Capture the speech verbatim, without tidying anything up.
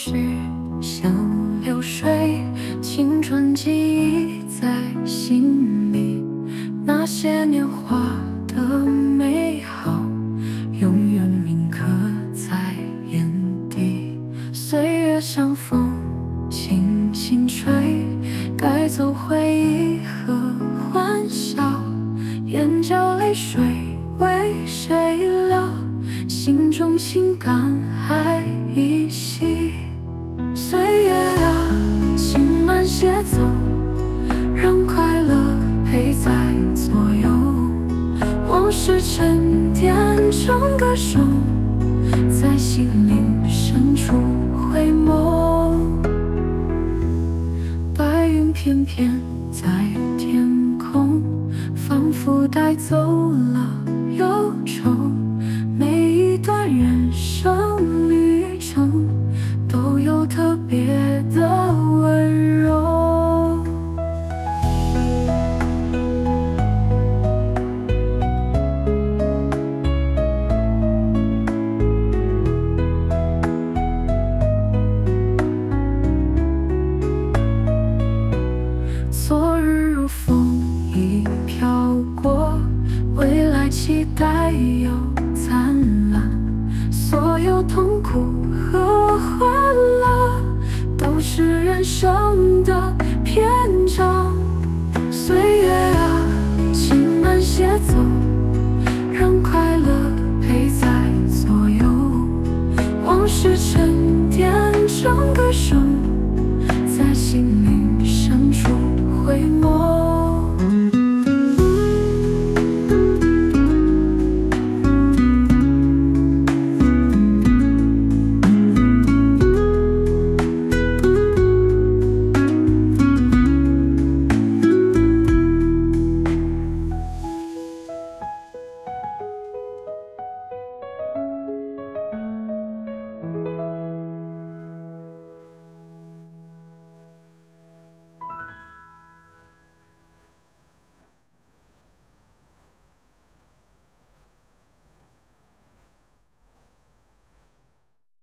绪像流水，青春记忆在心里，那些年华的美好，永远铭刻在眼底。岁月像风，轻轻吹，带走回忆和欢笑，眼角泪水为谁流？心中情感还依稀。岁月啊，请慢些走，让快乐陪在左右。往事沉淀成歌手，在心灵深处回眸。白云翩翩在天空，仿佛带走了忧愁。每一段人生旅程，都有特别的温柔。昨日如风已飘过，未来期待又灿烂。所有痛苦和欢乐，都是人生的篇章。岁